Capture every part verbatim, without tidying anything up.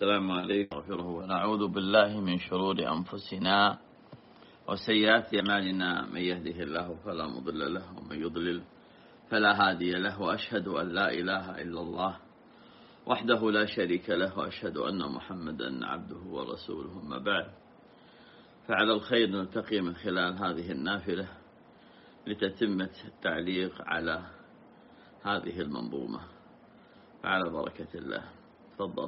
السلام عليكم ورحمة الله ونعوذ بالله من شرور أنفسنا وسيئات أعمالنا. من يهده الله فلا مضل له ومن يضلل فلا هادي له، وأشهد أن لا إله إلا الله وحده لا شريك له، وأشهد أن محمدا عبده ورسوله. ما بعد، فعلى الخير نلتقي من خلال هذه النافلة لتتمة التعليق على هذه المنظومة، فعلى بركة الله. تفضل.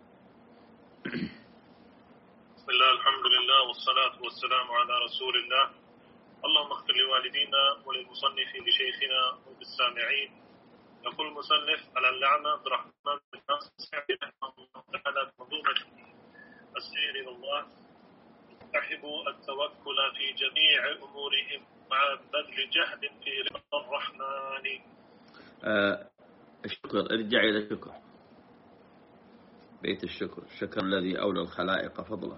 بسم الله، الحمد لله، والصلاة والسلام على رسول الله. اللهم اغفر لوالدينا وللمصنف لشيخنا وللسامعين. يقول المصنف على اللعمة عبد الرحمن بن ناصر السعدي رحمه الله تعالى منظومة السير إلى الله: اتحبوا التوكل في جميع أمورهم مع بذل جهد في رضا الرحمن. آه الشكر، ارجع إلى الشكر، بيت الشكر، الشكر الذي أولى الخلائق فضله.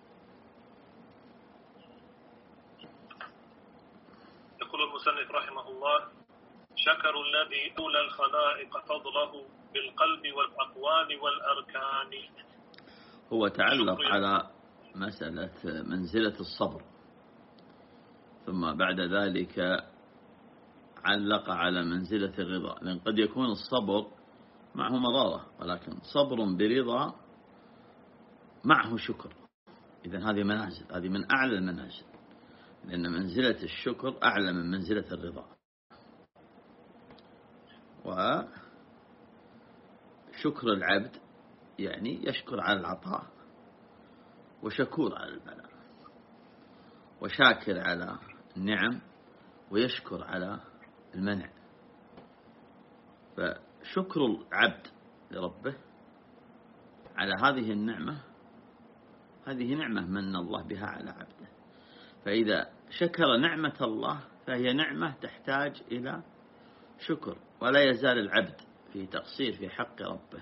يقول المصنف رحمه الله: شكر الذي أولى الخلائق فضله بالقلب والأقوال والأركان. هو تعلق على مسألة منزلة الصبر، ثم بعد ذلك علق على منزلة الرضا، لأن قد يكون الصبر معه مضارة، ولكن صبر برضا معه شكر. إذن هذه منازل، هذه من أعلى المنازل، لأن منزلة الشكر أعلى من منزلة الرضا. وشكر العبد يعني يشكر على العطاء، وشكور على البلاء، وشاكر على النعم، ويشكر على المنع. فشكر العبد لربه على هذه النعمة، هذه نعمة من الله بها على عبده. فإذا شكر نعمة الله فهي نعمة تحتاج إلى شكر، ولا يزال العبد في تقصير في حق ربه،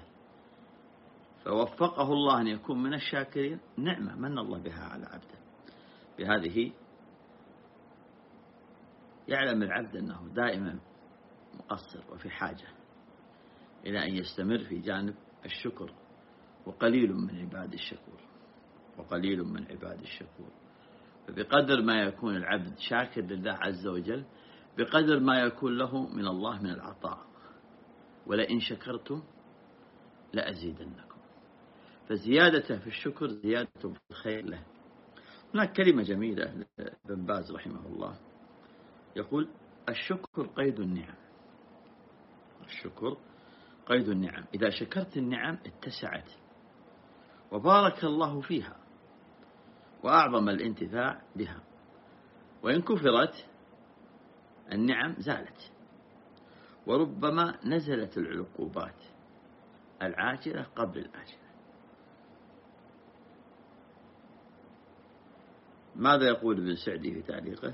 فوفقه الله أن يكون من الشاكرين، نعمة من الله بها على عبده. بهذه يعلم العبد أنه دائما مقصر وفي حاجة إلى أن يستمر في جانب الشكر، وقليل من عباد الشكور، وقليل من عباد الشكور. فبقدر ما يكون العبد شاكر لله عز وجل، بقدر ما يكون له من الله من العطاء. ولئن شكرتم لأزيدنكم، فزيادته في الشكر زيادة في الخير له. هناك كلمة جميلة لابن باز رحمه الله، يقول: الشكر قيد النعم. الشكر قيد النعم، إذا شكرت النعم اتسعت وبارك الله فيها وأعظم الانتفاع بها، وإن كفرت النعم زالت، وربما نزلت العقوبات العاجلة قبل الآجلة. ماذا يقول ابن سعدي في تعليقه؟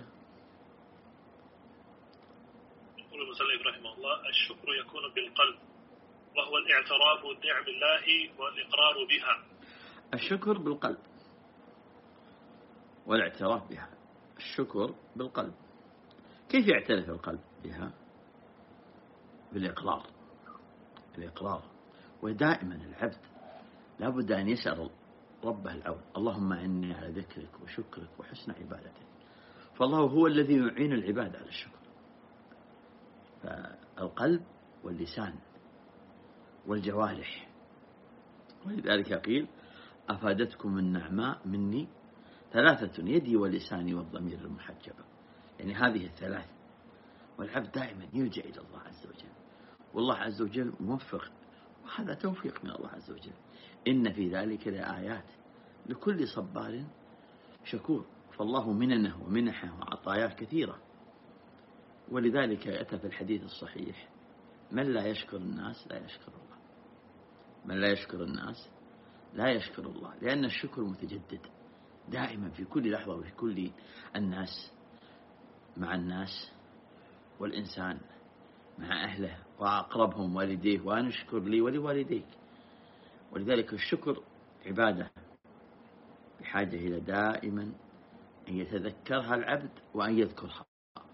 يقول المصنف رحمه الله: الشكر يكون بالقلب، وهو الاعتراف بنعم الله والإقرار بها. الشكر بالقلب والاعتراف بها. الشكر بالقلب، كيف يعترف القلب بها؟ بالإقرار. الإقرار، ودائما العبد لابد أن يسأل ربه العون: اللهم إني على ذكرك وشكرك وحسن عبادتك. فالله هو الذي يعين العباد على الشكر. فالقلب واللسان والجوارح. ولذلك قيل: أفادتكم النعماء مني ثلاثة: يدي ولساني والضمير المحجبة. يعني هذه الثلاث، والعبد دائما يلجأ إلى الله عز وجل، والله عز وجل موفق، وهذا توفيق من الله عز وجل. إن في ذلك لآيات لكل صبار شكور. فالله مننه ومنحه وعطاياه كثيرة. ولذلك أتى في الحديث الصحيح: من لا يشكر الناس لا يشكر الله. من لا يشكر الناس لا يشكر الله، لأن الشكر متجدد دائما في كل لحظة، وفي كل الناس مع الناس، والإنسان مع أهله وأقربهم والديه، وأن اشكر لي ولوالديك. ولذلك الشكر عبادة بحاجة إلى دائما أن يتذكرها العبد وأن يذكرها.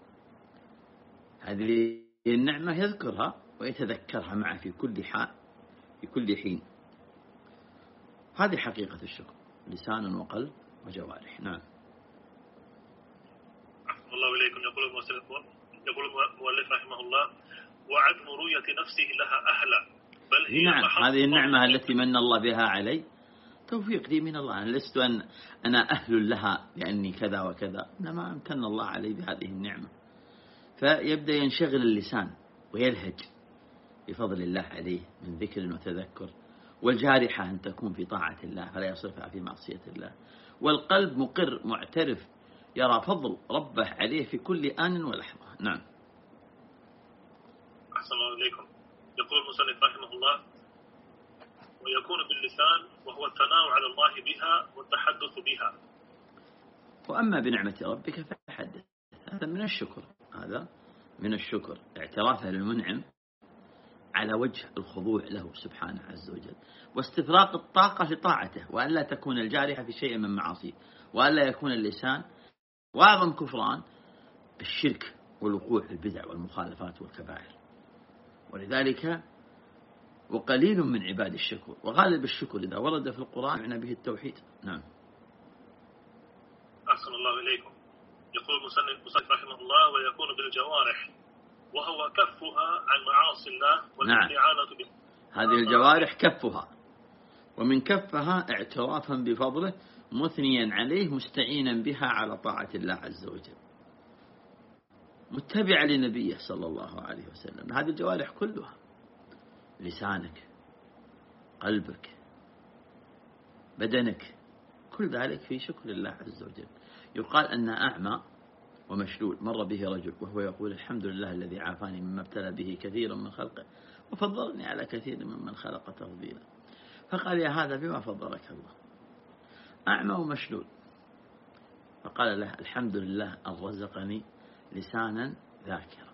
هذه النعمة يذكرها ويتذكرها معه في كل حال، في كل حين. هذه حقيقة الشكر، لسان وقلب وجوارح. نعم. أحسن الله إليكم. يقول يقول المؤلف رحمه الله: وعدم رؤية نفسه لها أهلا، بل هي نعم، محط هذه النعمة التي من الله بها علي توفيق لي من الله. أنا لست أن أنا أهل لها لأني كذا وكذا، إنما أمتن الله علي بهذه النعمة. فيبدأ ينشغل اللسان ويلهج بفضل الله عليه من ذكر وتذكر، والجارحة أن تكون في طاعة الله فلا يصرفها في معصية الله، والقلب مقر معترف يرى فضل ربه عليه في كل آن ولحظة. نعم. أحسن الله إليكم. يقول المصنف رحمه الله: ويكون باللسان وهو الثناء على الله بها والتحدث بها. وأما بنعمة ربك فحدث. هذا من الشكر، هذا من الشكر، اعترافه للمنعم على وجه الخضوع له سبحانه عز وجل، واستفراغ الطاقة في طاعته، وأن لا تكون الجارحة في شيء من معاصيه، وأن لا يكون اللسان. وأعظم كفران الشرك والوقوع في البدع والمخالفات والكبائر. ولذلك وقليل من عباد الشكر، وغالب الشكر إذا ورد في القرآن معنى به التوحيد. نعم. أحسن الله إليكم. يقول المصنف رحمه الله: ويكون بالجوارح وهو كفها عن معاصي الله والاستعانة به. هذه الجوارح كفها، ومن كفها اعترافا بفضله مثنيا عليه مستعينا بها على طاعة الله عز وجل، متبعا لنبيه صلى الله عليه وسلم. هذه الجوارح كلها، لسانك، قلبك، بدنك، كل ذلك في شكر الله عز وجل. يقال أن أعمى ومشلول مر به رجل وهو يقول: الحمد لله الذي عافاني مما ابتلى به كثير من خلقه وفضلني على كثير ممن خلق تفضيلا. فقال: يا هذا بما فضلك الله؟ أعمى ومشلول. فقال له: الحمد لله أن رزقني لسانا ذاكرا.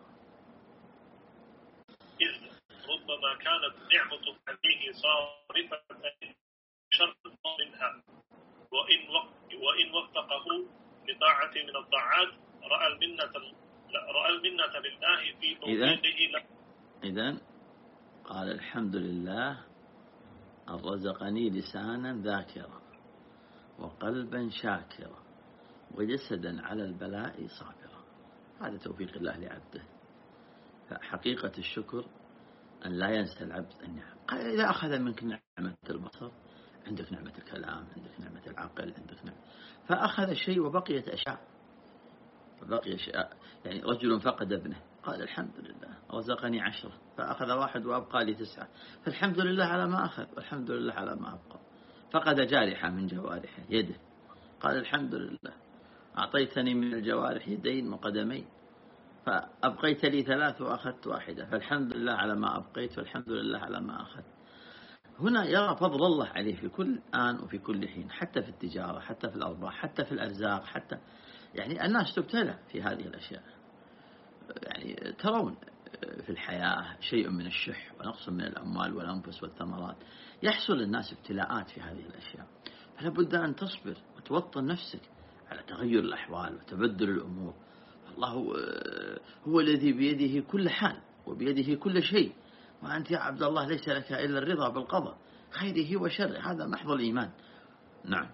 إذ ربما كانت نعمة عليه صارفة شر منها، وإن وإن وفقه لطاعة من الطاعات رأى المنة رأى المنة لله في توفيقه له. إذن قال: الحمد لله أن رزقني لسانا ذاكرا وقلبا شاكرا وجسدا على البلاء صابرا. هذا توفيق الله لعبده. فحقيقة الشكر أن لا ينسى العبد النعم. قال: إذا أخذ منك نعمة البصر عندك نعمة الكلام، عندك نعمة العقل، عندك نعمة، فأخذ شيء وبقيت أشياء، بقي أشياء. يعني رجل فقد ابنه قال: الحمد لله رزقني عشرة، فأخذ واحد وأبقى لي تسعة، فالحمد لله على ما أخذ والحمد لله على ما أبقى. فقد جارحة من جوارحه يده، قال: الحمد لله أعطيتني من الجوارح يدين وقدمين، فأبقيت لي ثلاث وأخذت واحدة، فالحمد لله على ما أبقيت والحمد لله على ما أخذت. هنا يرى فضل الله عليه في كل آن وفي كل حين، حتى في التجارة، حتى في الأرباح، حتى في الأرزاق، حتى يعني الناس تبتلى في هذه الأشياء. يعني ترون في الحياة شيء من الشح ونقص من الأموال والأنفس والثمرات، يحصل الناس ابتلاءات في هذه الأشياء، فلا بد أن تصبر وتوطن نفسك على تغير الأحوال وتبدل الأمور. الله هو الذي بيده كل حال وبيده كل شيء، وأنت يا عبد الله ليس لك إلا الرضا بالقضاء خيره وشره. هذا محض الإيمان. نعم.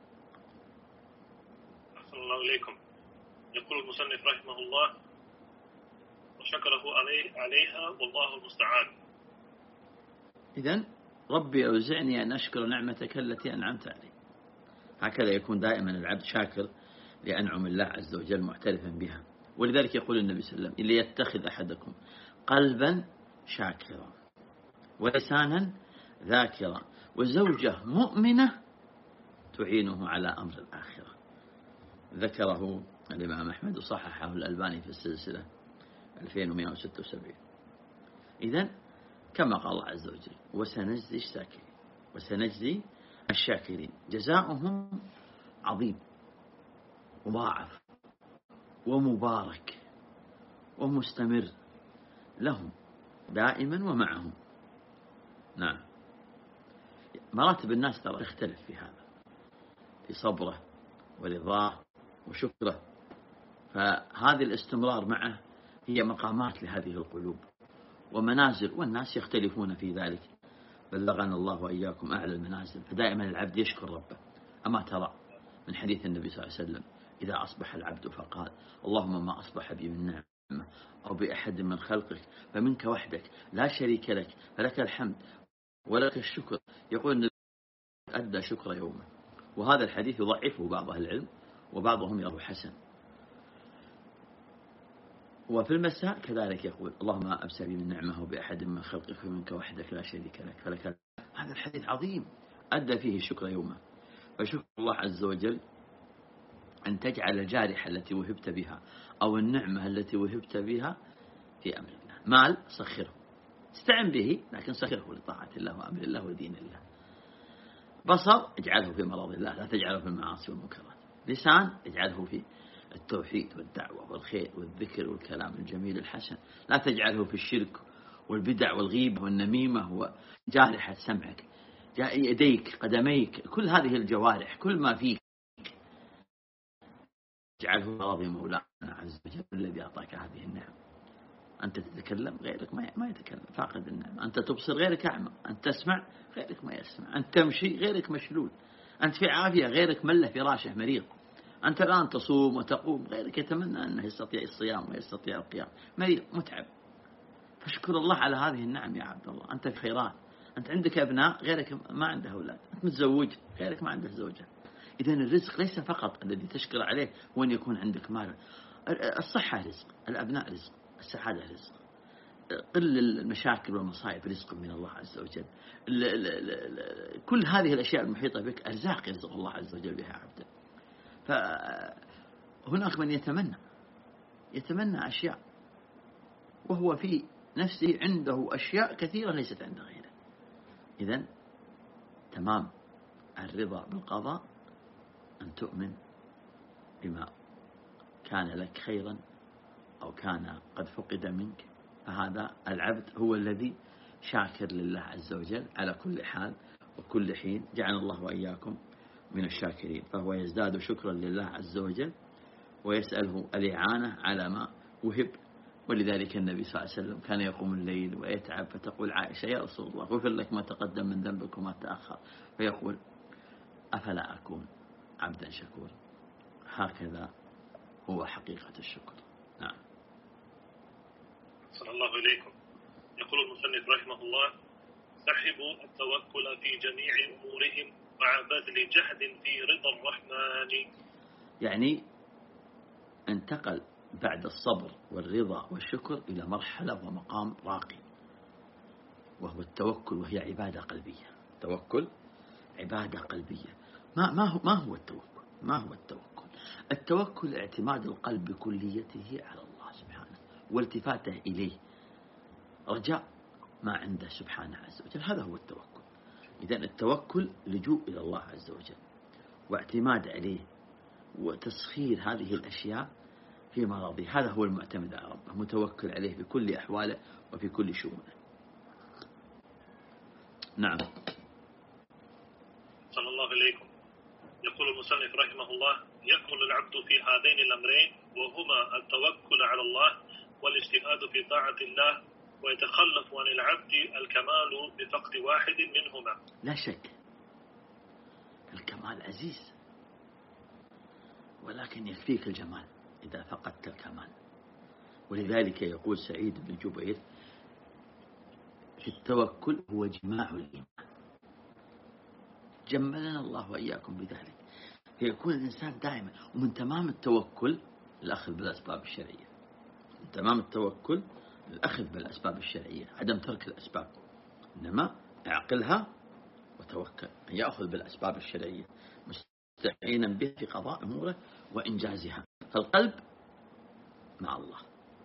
أحسن الله إليكم. يقول المصنف رحمه الله: وشكره عليه عليها والله المستعان. إذن ربي أوزعني أن أشكر نعمتك التي أنعمت علي. هكذا يكون دائما العبد شاكر لأنعم الله عز وجل معترفا بها. ولذلك يقول النبي صلى الله عليه وسلم: إلا يتخذ أحدكم قلبا شاكرا ولسانا ذاكرا وزوجة مؤمنة تعينه على أمر الآخرة. ذكره الإمام أحمد وصححه الألباني في السلسلة ألفين ومئة وستة وسبعين. إذن كما قال الله عز وجل: وسنجزي الشاكرين وسنجزي الشاكرين جزاؤهم عظيم مضاعف ومبارك ومستمر لهم دائما ومعهم. نعم. مراتب الناس ترى تختلف في هذا، في صبره ورضاه وشكره. فهذه الاستمرار معه هي مقامات لهذه القلوب ومنازل، والناس يختلفون في ذلك. بلغنا الله وإياكم أعلى المنازل. فدائما العبد يشكر ربه. أما ترى من حديث النبي صلى الله عليه وسلم إذا أصبح العبد فقال اللهم ما أصبح بي من نعمة أو بأحد من خلقك فمنك وحدك لا شريك لك فلك الحمد ولك الشكر، يقول النبي أدى شكر يومه. وهذا الحديث يضعفه بعض أهل العلم وبعضهم يراه حسن. وفي المساء كذلك يقول اللهم أبسل بي من نعمة بأحد من خلقك فمنك وحدك لا شريك لك فلك. هذا الحديث عظيم أدى فيه شكر يومه. فشكر الله عز وجل أن تجعل الجارحة التي وهبت بها أو النعمة التي وهبت بها في أمر الله. مال سخره، استعن به لكن سخره لطاعة الله وأمر الله ودين الله. بصر اجعله في مرض الله لا تجعله في المعاصي والمنكرات. لسان اجعله في التوحيد والدعوة والخير والذكر والكلام الجميل الحسن، لا تجعله في الشرك والبدع والغيبة والنميمة. وجارحة سمعك، يديك، قدميك، كل هذه الجوارح، كل ما فيك اجعله راضي مولانا عز وجل الذي أعطاك هذه النعم. أنت تتكلم غيرك ما يتكلم فاقد النعمة، أنت تبصر غيرك أعمى، أنت تسمع غيرك ما يسمع، أنت تمشي غيرك مشلول، أنت في عافية غيرك مله فراشه مريض، أنت الآن تصوم وتقوم غيرك يتمنى أنه يستطيع الصيام ويستطيع القيام، مريض متعب. فاشكر الله على هذه النعم يا عبد الله. أنت في خيرات، أنت عندك أبناء غيرك ما عنده أولاد، أنت متزوج غيرك ما عنده زوجة. إذن الرزق ليس فقط الذي تشكر عليه هو أن يكون عندك مال. الصحة رزق، الأبناء رزق، السعادة رزق، قل المشاكل والمصائب رزق من الله عز وجل. ال ال ال كل هذه الأشياء المحيطة بك أرزاق يرزق الله عز وجل بها عبده. فهناك من يتمنى يتمنى أشياء وهو في نفسه عنده أشياء كثيرة ليست عند غيره. إذن تمام الرضا بالقضاء أن تؤمن بما كان لك خيرا أو كان قد فقد منك، فهذا العبد هو الذي شاكر لله عز وجل على كل حال وكل حين. جعل الله وإياكم من الشاكرين. فهو يزداد شكرا لله عز وجل ويسأله الإعانة على ما وهب. ولذلك النبي صلى الله عليه وسلم كان يقوم الليل ويتعب، فتقول عائشة يا رسول الله غفر لك ما تقدم من ذنبك وما تأخر، فيقول أفلا أكون عبدا شكورا. هكذا هو حقيقة الشكر. نعم. صلى الله إليكم. يقول المصنف رحمه الله سحبوا التوكل في جميع أمورهم مع بذل جهد في رضا الرحمن. يعني انتقل بعد الصبر والرضا والشكر إلى مرحلة ومقام راقي وهو التوكل، وهي عبادة قلبية. توكل عبادة قلبية. ما ما هو ما هو التوكل؟ ما هو التوكل؟ التوكل اعتماد القلب بكليته على الله سبحانه والتفاته إليه، رجاء ما عنده سبحانه عز وجل. هذا هو التوكل. إذن التوكل لجوء إلى الله عز وجل واعتماد عليه وتسخير هذه الأشياء في مراضيه. هذا هو المعتمد على ربه، متوكل عليه في كل أحواله وفي كل شؤونه. نعم. صلى الله إليكم. يقول المصنف رحمه الله يكمل العبد في هذين الأمرين وهما التوكل على الله والاجتهاد في طاعة الله، ويتخلف عن العبد الكمال بفقد واحد منهما. لا شك الكمال عزيز، ولكن يكفيك الجمال إذا فقدت الكمال. ولذلك يقول سعيد بن جبير في التوكل هو جماع الإيمان. جملنا الله وإياكم بذلك. فيكون الإنسان دائما، ومن تمام التوكل الأخذ بالأسباب الشرعية. من تمام التوكل الأخذ بالأسباب الشرعية، عدم ترك الأسباب، إنما اعقلها وتوكل. أن يأخذ بالأسباب الشرعية مستعينا به في قضاء أموره وإنجازها. فالقلب مع الله،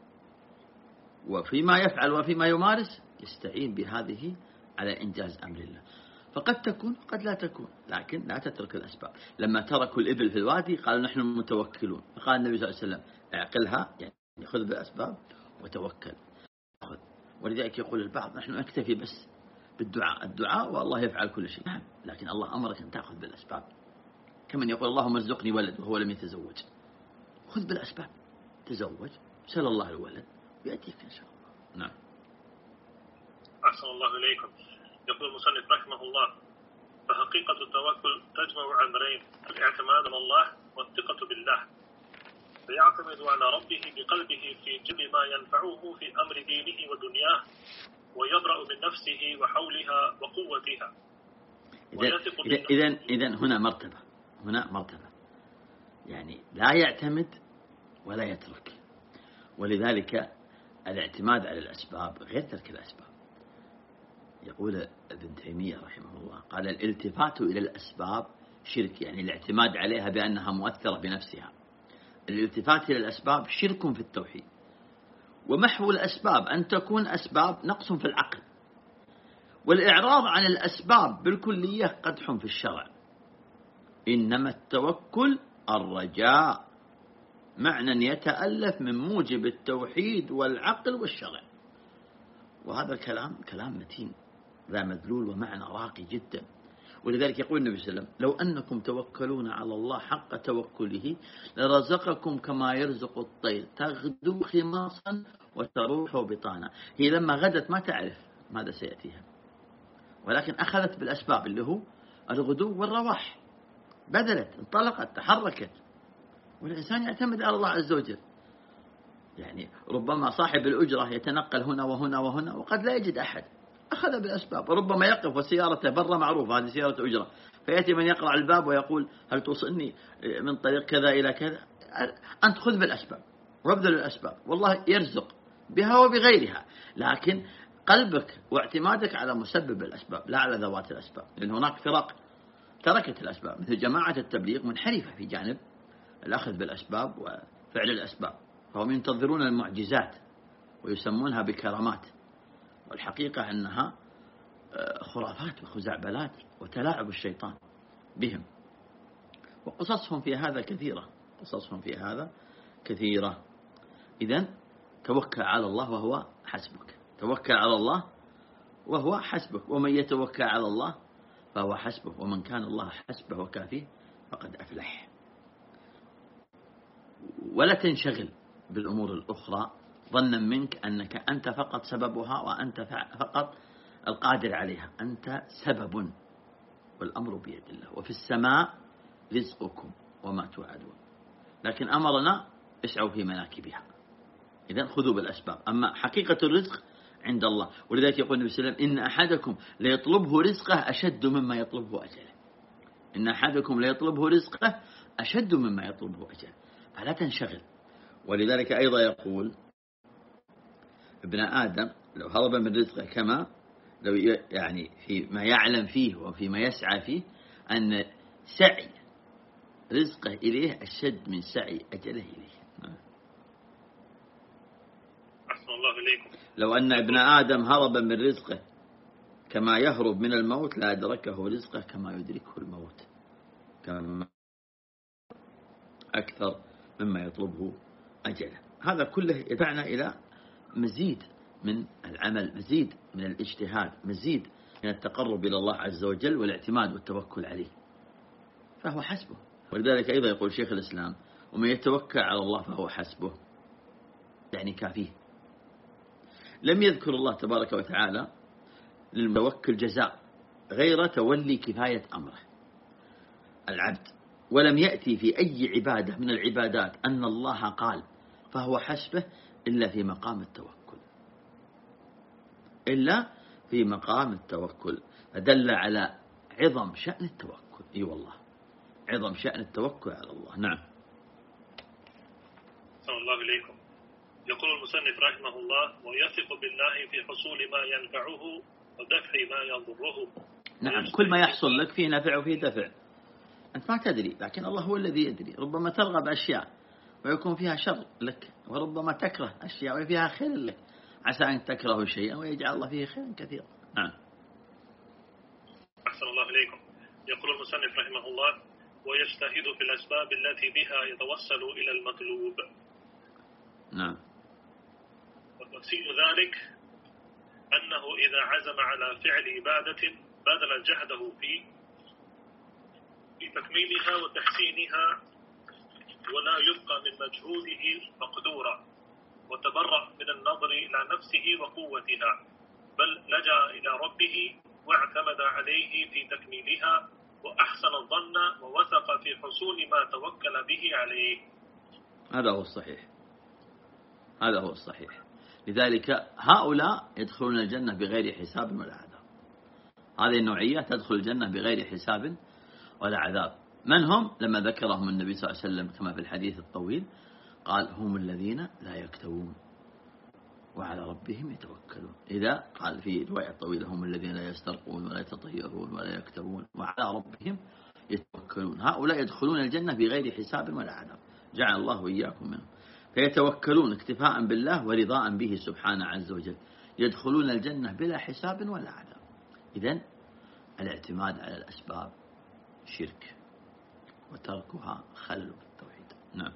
وفيما يفعل وفيما يمارس يستعين بهذه على إنجاز أمر الله. فقد تكون قد لا تكون، لكن لا تترك الأسباب. لما تركوا الإبل في الوادي قالوا نحن متوكلون، فقال النبي صلى الله عليه وسلم اعقلها، يعني خذ بالأسباب وتوكل. ولذلك يقول البعض نحن نكتفي بس بالدعاء، الدعاء والله يفعل كل شيء. نعم، لكن الله أمرك أن تأخذ بالأسباب. كمن يقول اللهم ارزقني ولد وهو لم يتزوج، خذ بالأسباب، تزوج، سأل الله الولد ويأتيك إن شاء الله. نعم. أحسن الله إليكم. يقول المصنف رحمه الله: فحقيقة التوكل تجمع أمرين: الاعتماد على الله والثقة بالله، فيعتمد على ربه بقلبه في جلب ما ينفعه في أمر دينه ودنياه، ويبرأ من نفسه وحولها وقوتها. إذا إذا هنا مرتبة هنا مرتبة يعني لا يعتمد ولا يترك. ولذلك الاعتماد على الأسباب غير ترك الأسباب. يقول ابن تيمية رحمه الله قال: الالتفات إلى الأسباب شرك، يعني الاعتماد عليها بأنها مؤثرة بنفسها. الالتفات إلى الأسباب شرك في التوحيد، ومحو الأسباب أن تكون أسباب نقص في العقل، والإعراض عن الأسباب بالكلية قدح في الشرع. إنما التوكل الرجاء، معنى يتألف من موجب التوحيد والعقل والشرع. وهذا الكلام كلام متين ذا مدلول ومعنى راقي جدا. ولذلك يقول النبي صلى الله عليه وسلم: لو أنكم توكلون على الله حق توكله لرزقكم كما يرزق الطير تغدو خماصا وتروح بطانا. هي لما غدت ما تعرف ماذا سيأتيها، ولكن أخذت بالأسباب اللي هو الغدو والرواح، بذلت، انطلقت، تحركت. والإنسان يعتمد على الله عز وجل. يعني ربما صاحب الأجرة يتنقل هنا وهنا وهنا وقد لا يجد أحد، أخذ بالأسباب. ربما يقف وسيارته برا معروفة، هذه سيارة أجرة، فيأتي من يقرأ الباب ويقول: هل توصلني من طريق كذا إلى كذا؟ أنت خذ بالأسباب وابذل الأسباب، والله يرزق بها وبغيرها. لكن قلبك واعتمادك على مسبب الأسباب لا على ذوات الأسباب. لأن هناك فرق تركت الأسباب، مثل جماعة التبليغ منحرفة في جانب الأخذ بالأسباب وفعل الأسباب، فهم ينتظرون المعجزات ويسمونها بكرامات، والحقيقة أنها خرافات وخزعبلات وتلاعب الشيطان بهم. وقصصهم في هذا كثيرة، قصصهم في هذا كثيرة. إذن توكل على الله وهو حسبك، توكل على الله وهو حسبك، ومن يتوكل على الله فهو حسبه، ومن كان الله حسبه وكافيه فقد أفلح. ولا تنشغل بالأمور الأخرى ظنا منك أنك أنت فقط سببها وأنت فقط القادر عليها. أنت سبب والأمر بيد الله، وفي السماء رزقكم وما توعدون، لكن أمرنا اسعوا في مناكبها. إذن خذوا بالأسباب، أما حقيقة الرزق عند الله. ولذلك يقول النبي صلى الله عليه وسلم: إن أحدكم ليطلبه رزقه أشد مما يطلبه أجله. إن أحدكم ليطلبه رزقه أشد مما يطلبه أجله، فلا تنشغل. ولذلك أيضا يقول: ابن آدم لو هرب من رزقه كما لو يعني فيما يعلم فيه وفيما يسعى فيه أن سعي رزقه إليه أشد من سعي أجله إليه. أحسن الله إليكم. لو أن ابن آدم هرب من رزقه كما يهرب من الموت لا أدركه رزقه كما يدركه الموت، كما أكثر مما يطلبه أجله. هذا كله يدعنا إلى مزيد من العمل، مزيد من الاجتهاد، مزيد من التقرب إلى الله عز وجل والاعتماد والتوكل عليه، فهو حسبه. ولذلك أيضا يقول شيخ الإسلام: ومن يتوكل على الله فهو حسبه، يعني كافيه. لم يذكر الله تبارك وتعالى للمتوكل جزاء غير تولي كفاية أمره العبد، ولم يأتي في أي عبادة من العبادات أن الله قال فهو حسبه إلا في مقام التوكل، إلا في مقام التوكل، فدل على عظم شأن التوكل. أي أيوة والله، عظم شأن التوكل على الله. نعم. صلى الله إليكم. يقول المصنف رحمه الله: ويثق بالله في حصول ما ينفعه ودفع ما يضره. نعم، كل ما يحصل لك فيه نفع وفيه دفع، أنت ما تدري، لكن الله هو الذي يدري. ربما ترغب أشياء ويكون فيها شر لك، وربما تكره أشياء وفيها خير لك. عسى أن تكرهوا شيئا ويجعل الله فيه خيرا كثيرا. نعم. أحسن الله إليكم. يقول المصنف رحمه الله: ويجتهد في الأسباب التي بها يتوصل إلى المطلوب. نعم. وتفسير ذلك أنه إذا عزم على فعل عبادة بذل جهده في في تكميلها وتحسينها، ولا يبقى من مجهوده مقدورا، وتبرأ من النظر إلى نفسه وقوتها، بل لجأ إلى ربه واعتمد عليه في تكميلها وأحسن الظن ووثق في حصول ما توكل به عليه. هذا هو الصحيح، هذا هو الصحيح. لذلك هؤلاء يدخلون الجنة بغير حساب ولا عذاب. هذه النوعية تدخل الجنة بغير حساب ولا عذاب. من هم؟ لما ذكرهم النبي صلى الله عليه وسلم كما في الحديث الطويل قال هم الذين لا يكتوون وعلى ربهم يتوكلون. إذا قال في رواية طويلة هم الذين لا يسترقون ولا يتطيرون ولا يكتوون وعلى ربهم يتوكلون. هؤلاء يدخلون الجنة بغير حساب ولا عذاب، جعل الله وإياكم منهم. فيتوكلون اكتفاء بالله ورضاء به سبحانه عز وجل، يدخلون الجنة بلا حساب ولا عذاب. إذن الاعتماد على الأسباب شرك، وتركها خلل في التوحيد. نعم.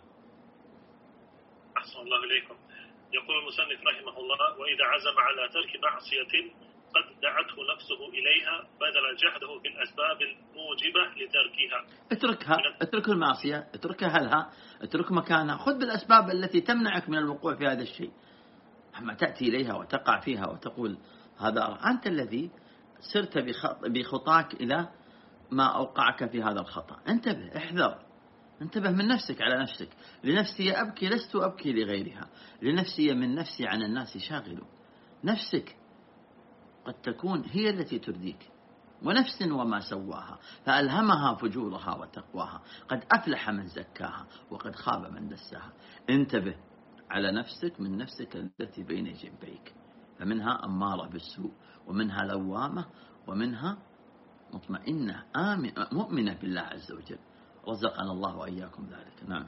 أحسن الله إليكم. يقول المصنف رحمه الله: وإذا عزم على ترك معصية قد دعته نفسه إليها بذل جهده في الأسباب الموجبة لتركها. اتركها، اترك المعصية، اتركها هلها، اترك مكانها، خذ بالأسباب التي تمنعك من الوقوع في هذا الشيء. أما تأتي إليها وتقع فيها وتقول هذا أنت الذي سرت بخطاك إلى ما أوقعك في هذا الخطأ. انتبه، احذر، انتبه من نفسك على نفسك. لنفسي أبكي لست أبكي لغيرها، لنفسي من نفسي عن الناس شاغل. نفسك قد تكون هي التي ترديك، ونفس وما سواها فألهمها فجورها وتقواها، قد أفلح من زكاها وقد خاب من دساها. انتبه على نفسك من نفسك التي بين جنبيك، فمنها أمارة بالسوء، ومنها لوامة، ومنها مطمئنة آمنة مؤمنة بالله عز وجل. رزقنا الله وإياكم ذلك. نعم.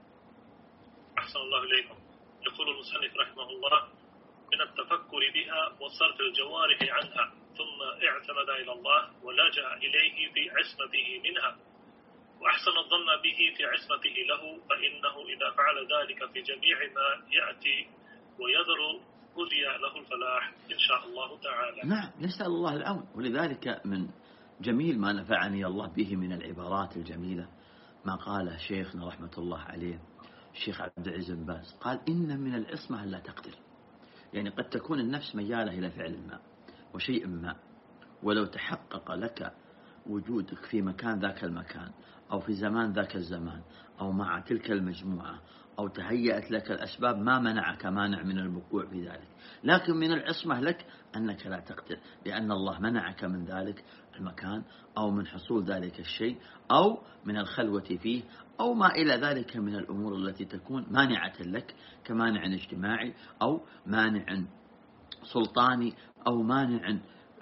أحسن الله إليكم. يقول المصنف رحمه الله: من التفكر بها وصرف الجوارح عنها ثم اعتمد إلى الله ولجأ إليه في عصمته منها وأحسن الظن به في عصمته له، فإنه إذا فعل ذلك في جميع ما يأتي ويذر هدي له الفلاح إن شاء الله تعالى. نعم، نسأل الله العون. ولذلك من جميل ما نفعني الله به من العبارات الجميلة ما قال شيخنا رحمة الله عليه الشيخ عبد العزيز بن باز، قال إن من العصمة لا تقدر. يعني قد تكون النفس ميالة إلى فعل ما وشيء ما، ولو تحقق لك وجودك في مكان ذاك المكان أو في زمان ذاك الزمان أو مع تلك المجموعة أو تهيأت لك الأسباب ما منعك مانع من الوقوع في ذلك، لكن من العصمة لك أنك لا تقدر، لأن الله منعك من ذلك المكان أو من حصول ذلك الشيء أو من الخلوة فيه أو ما إلى ذلك من الأمور التي تكون مانعة لك، كمانع اجتماعي أو مانع سلطاني أو مانع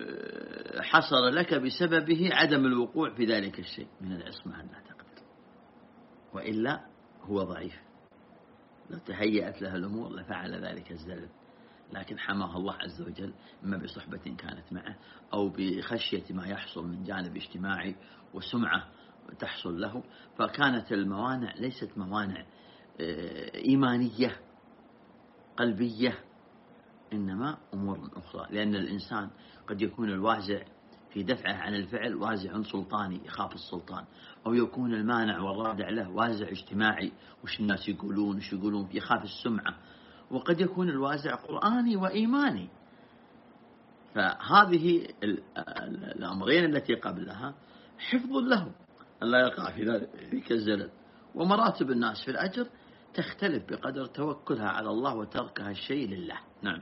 حصل لك بسببه عدم الوقوع في ذلك الشيء. من العصمة أن لا تقدر، وإلا هو ضعيف، لو تهيأت له الأمور لفعل ذلك الزلل، لكن حماه الله عز وجل إما بصحبة كانت معه أو بخشية ما يحصل من جانب اجتماعي وسمعة تحصل له. فكانت الموانع ليست موانع إيمانية قلبية، إنما أمور أخرى، لأن الإنسان قد يكون الوازع في دفعه عن الفعل وازع سلطاني يخاف السلطان، أو يكون المانع والرادع له وازع اجتماعي وش الناس يقولون وش يقولون يخاف السمعة، وقد يكون الوازع قرآني وإيماني. فهذه الأمرين التي قبلها حفظ له أن لا يقع في ذلك الزلل. ومراتب الناس في الأجر تختلف بقدر توكلها على الله وتركها الشيء لله. نعم.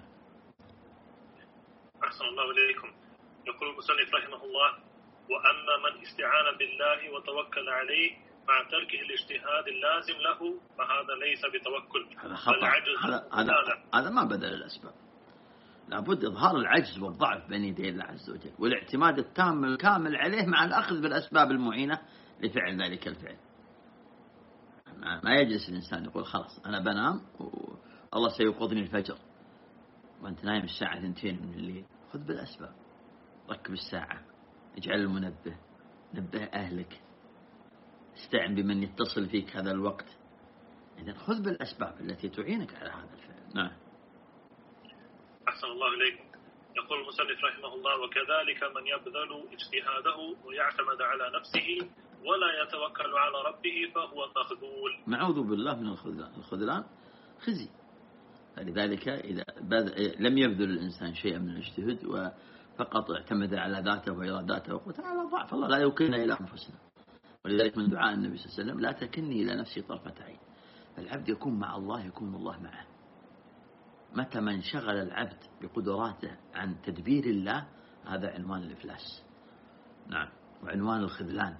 أحسن الله إليكم. يقول المصنف رحمه الله: وأما من استعان بالله وتوكل عليه مع تركه الاجتهاد اللازم له فهذا ليس بتوكل، هذا خطأ. هذا هذا هذا ما بدل الأسباب. لابد إظهار العجز والضعف بين يدي الله عز وجل، والاعتماد التام الكامل عليه مع الأخذ بالأسباب المعينة لفعل ذلك الفعل. ما يجلس الإنسان يقول خلاص أنا بنام والله سيوقظني الفجر وأنت نايم الساعة اثنتين من الليل. خذ بالأسباب، ركب الساعة، اجعل المنبه، نبه أهلك، استعن بمن يتصل فيك هذا الوقت. إذن خذ بالأسباب التي تعينك على هذا الفعل. نعم. أحسن الله إليكم. يقول المصنف رحمه الله: وكذلك من يبذل اجتهاده ويعتمد على نفسه ولا يتوكل على ربه فهو مخذول. معوذ بالله من الخذلان. الخذلان خزي. فلذلك إذا لم يبذل الإنسان شيئا من الاجتهاد فقط اعتمد على ذاته وإراداته وقلت على ضعف الله لا يوكلنا إلى أنفسنا. ولذلك من دعاء النبي صلى الله عليه وسلم لا تكلني إلى نفسي طرفة عين. فالعبد يكون مع الله يكون الله معه. متى ما انشغل العبد بقدراته عن تدبير الله هذا عنوان الإفلاس، نعم، وعنوان الخذلان.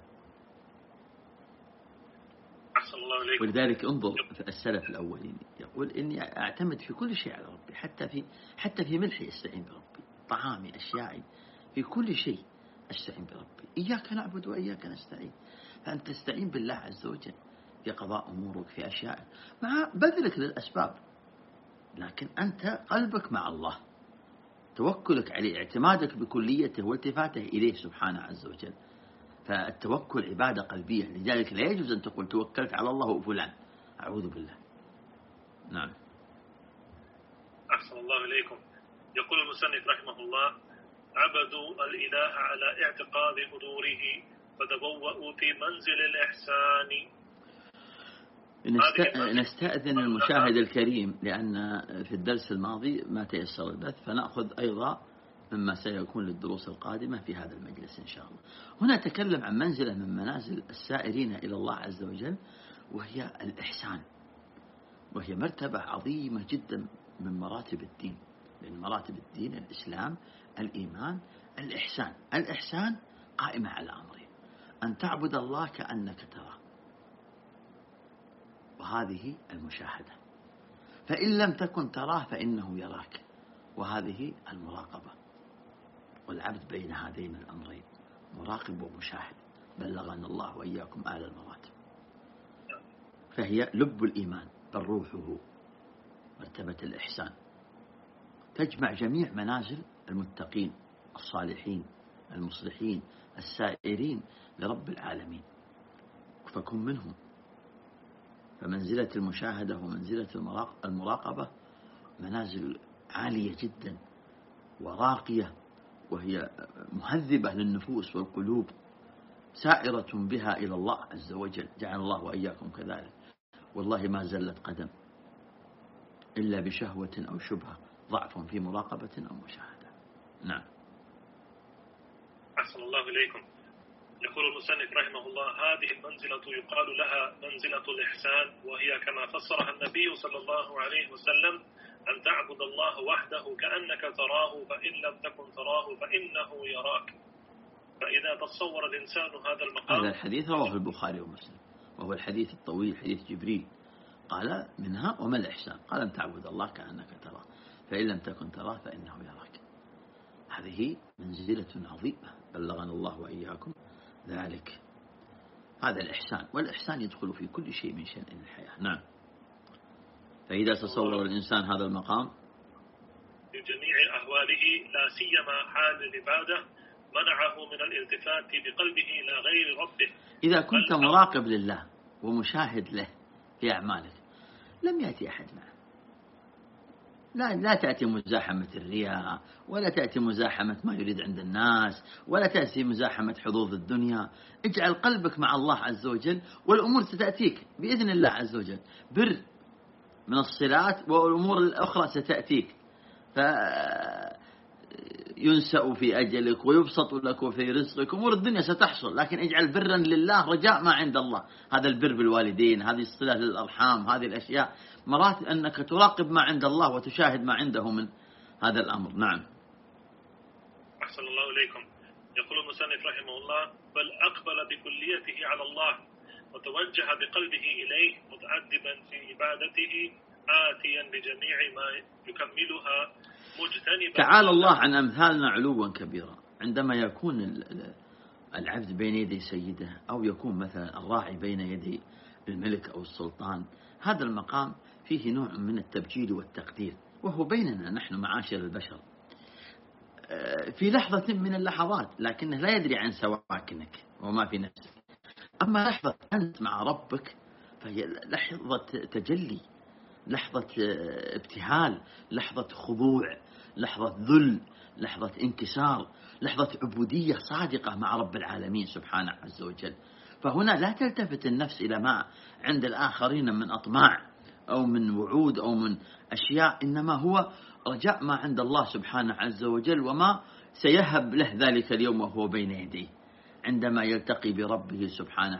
ولذلك انظر في السلف الأولين يقول إني أعتمد في كل شيء على ربي، حتى في حتى في ملحي أستعين بربي، طعامي، أشيائي، في كل شيء أستعين بربي. إياك نعبد وإياك نستعين. فأنت تستعين بالله عز وجل في قضاء أمورك، في أشياء، مع بذلك للأسباب، لكن أنت قلبك مع الله، توكلك عليه، اعتمادك بكليته والتفاته إليه سبحانه عز وجل. فالتوكل عبادة قلبية، لذلك لا يجوز أن تقول توكلت على الله وفلان، أعوذ بالله. نعم. أحسن الله إليكم. يقول المصنف رحمه الله: عبدوا الإله على اعتقاد حضوره فتبوأوا في منزل الإحسان. نستأذن المشاهد الكريم لأن في الدرس الماضي ما تيسر البث، فنأخذ أيضا مما سيكون للدروس القادمة في هذا المجلس إن شاء الله. هنا تكلم عن منزلة من منازل السائرين إلى الله عز وجل، وهي الإحسان، وهي مرتبة عظيمة جدا من مراتب الدين. من مراتب الدين الإسلام، الإيمان، الإحسان. الإحسان قائمة على أمرين: أن تعبد الله كأنك تراه، وهذه المشاهدة، فإن لم تكن تراه فإنه يراك، وهذه المراقبة. والعبد بين هذين الأمرين مراقب ومشاهد، بلغنا الله وإياكم أعلى المراتب. فهي لب الإيمان بل روحه، مرتبة الإحسان تجمع جميع منازل المتقين الصالحين المصلحين السائرين لرب العالمين، فكن منهم. فمنزلة المشاهدة ومنزلة المراقبة منازل عالية جدا وراقية، وهي مهذبة للنفوس والقلوب، سائرة بها إلى الله عز وجل، جعل الله وإياكم كذلك. والله ما زلت قدم إلا بشهوة أو شبهة، ضعف في مراقبة أو مشاهدة. نعم. أحسن الله إليكم. يقول المصنف رحمه الله: هذه المنزلة يقال لها منزلة الإحسان، وهي كما فسرها النبي صلى الله عليه وسلم: أن تعبد الله وحده كأنك تراه، فإن لم تكن تراه فإنه يراك. فإذا تصور الإنسان هذا المقام. هذا الحديث رواه البخاري ومسلم، وهو الحديث الطويل، حديث جبريل، قال منها: وما الإحسان؟ قال: أن تعبد الله كأنك تراه، فإن لم تكن تراه فإنه يراك. هذه منزلة عظيمة، بلغنا الله وإياكم ذلك. هذا الإحسان، والإحسان يدخل في كل شيء من شأن الحياة. نعم. فإذا تصور الإنسان هذا المقام في جميع أهواله، لا سيما حال العبادة، منعه من الالتفات بقلبه إلى غير ربه. إذا كنت مراقب لله ومشاهد له في أعمالك لم يأتي أحد معه. لا لا تأتي مزاحمة الرياء، ولا تأتي مزاحمة ما يريد عند الناس، ولا تأتي مزاحمة حظوظ الدنيا. اجعل قلبك مع الله عز وجل، والأمور ستأتيك بإذن الله عز وجل. بر من الصلات، والأمور الأخرى ستأتيك، فينسأ في أجلك ويبسط لك في رزقك، أمور الدنيا ستحصل، لكن اجعل برا لله رجاء ما عند الله. هذا البر بالوالدين، هذه الصلة للأرحام، هذه الأشياء مرات أنك تراقب ما عند الله وتشاهد ما عنده من هذا الأمر. نعم. أحسن الله إليكم. يقول المصنف رحمه الله: بل أقبل بكليته على الله، وتوجه بقلبه إليه، متعذبا في عبادته، آتيا بجميع ما يكملها، مجتنبا. تعالى الله عن أمثالنا علوا كبيرا. عندما يكون العبد بين يدي سيده، أو يكون مثلا الراعي بين يدي الملك أو السلطان، هذا المقام فيه نوع من التبجيل والتقدير، وهو بيننا نحن معاشر البشر في لحظة من اللحظات، لكنه لا يدري عن سواكنك وما في نفسك. أما لحظة أنت مع ربك فهي لحظة تجلي، لحظة ابتهال، لحظة خضوع، لحظة ذل، لحظة انكسار، لحظة عبودية صادقة مع رب العالمين سبحانه عز وجل. فهنا لا تلتفت النفس إلى ما عند الآخرين من أطماع أو من وعود أو من أشياء، إنما هو رجاء ما عند الله سبحانه عز وجل، وما سيهب له ذلك اليوم وهو بين يديه عندما يلتقي بربه سبحانه.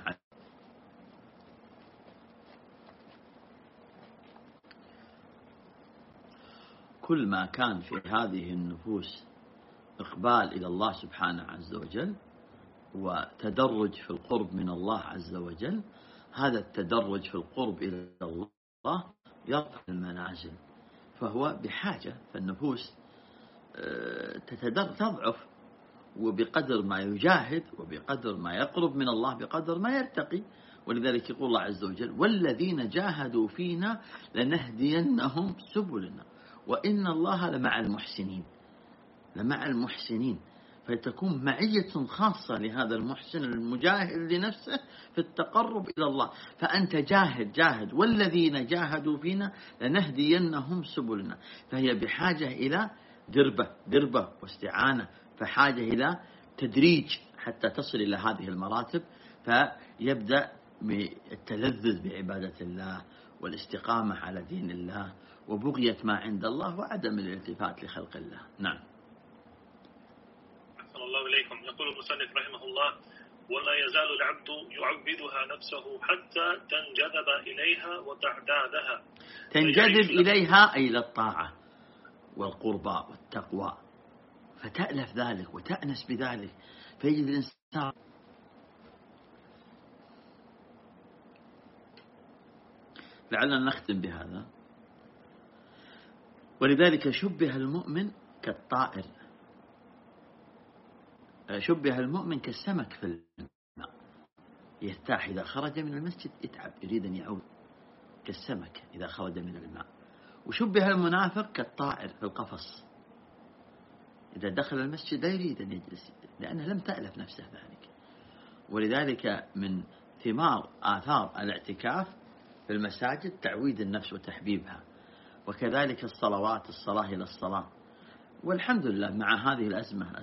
كل ما كان في هذه النفوس إقبال إلى الله سبحانه عز وجل وتدرج في القرب من الله عز وجل، هذا التدرج في القرب إلى الله يرفع المنازل، فهو بحاجة. فالنفوس تضعف، وبقدر ما يجاهد وبقدر ما يقرب من الله بقدر ما يرتقي. ولذلك يقول الله عز وجل: والذين جاهدوا فينا لنهدينهم سبلنا وإن الله لمع المحسنين. لمع المحسنين، فتكون معية خاصة لهذا المحسن المجاهد لنفسه في التقرب إلى الله. فأنت جاهد جاهد والذين جاهدوا فينا لنهدينهم سبلنا، فهي بحاجة إلى دربة دربة واستعانة، فحاجة إلى تدريج حتى تصل إلى هذه المراتب. فيبدأ بالتلذذ بعبادة الله والاستقامة على دين الله وبغية ما عند الله وعدم الالتفات لخلق الله. نعم. أحسن الله إليكم. يقول المصنف رحمه الله: ولا يزال العبد يعبدها نفسه حتى تنجذب إليها وتعتادها. تنجذب إليها أي إلى الطاعة والقربى والتقوى، فتألف ذلك وتأنس بذلك، فيجد الإنسان. لعلنا نختم بهذا. ولذلك شبه المؤمن كالطائر، شبه المؤمن كالسمك في الماء، يرتاح إذا خرج من المسجد، يتعب يريد أن يعود كالسمك إذا خرج من الماء. وشبه المنافق كالطائر في القفص، إذا دخل المسجد لا يريد أن يجلس لأنه لم تألف نفسه ذلك. ولذلك من ثمار آثار الاعتكاف في المساجد تعويد النفس وتحبيبها، وكذلك الصلوات، الصلاة إلى الصلاة. والحمد لله مع هذه الأزمة